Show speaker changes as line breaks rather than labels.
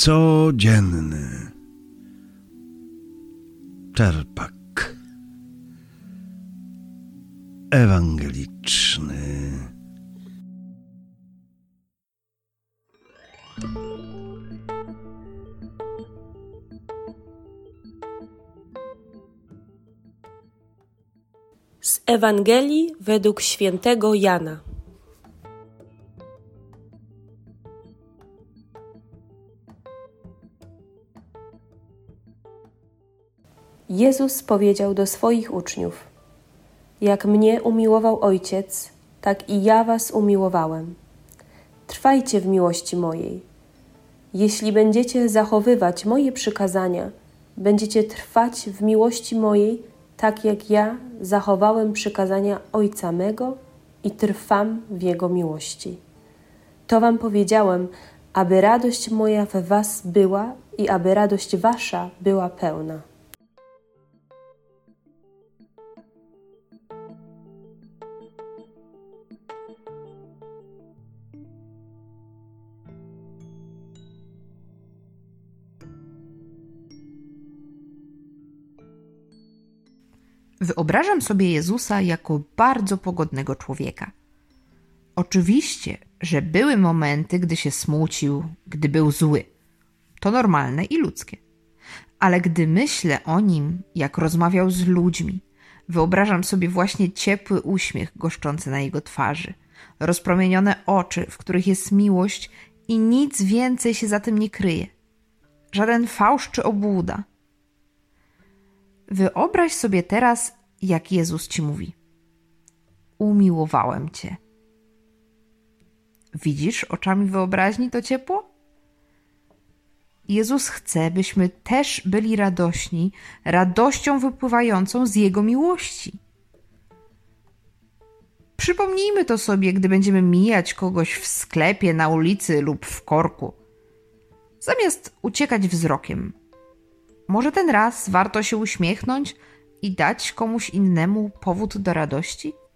Codzienny czerpak ewangeliczny.
Z Ewangelii według świętego Jana. Jezus powiedział do swoich uczniów: jak mnie umiłował Ojciec, tak i ja was umiłowałem. Trwajcie w miłości mojej. Jeśli będziecie zachowywać moje przykazania, będziecie trwać w miłości mojej, tak jak ja zachowałem przykazania Ojca mego i trwam w Jego miłości. To wam powiedziałem, aby radość moja we was była i aby radość wasza była pełna.
Wyobrażam sobie Jezusa jako bardzo pogodnego człowieka. Oczywiście, że były momenty, gdy się smucił, gdy był zły. To normalne i ludzkie. Ale gdy myślę o nim, jak rozmawiał z ludźmi, wyobrażam sobie właśnie ciepły uśmiech goszczący na jego twarzy, rozpromienione oczy, w których jest miłość i nic więcej się za tym nie kryje. Żaden fałsz czy obłuda. Wyobraź sobie teraz, jak Jezus ci mówi: umiłowałem cię. Widzisz oczami wyobraźni to ciepło? Jezus chce, byśmy też byli radośni, radością wypływającą z Jego miłości. Przypomnijmy to sobie, gdy będziemy mijać kogoś w sklepie, na ulicy lub w korku. Zamiast uciekać wzrokiem, może ten raz warto się uśmiechnąć i dać komuś innemu powód do radości?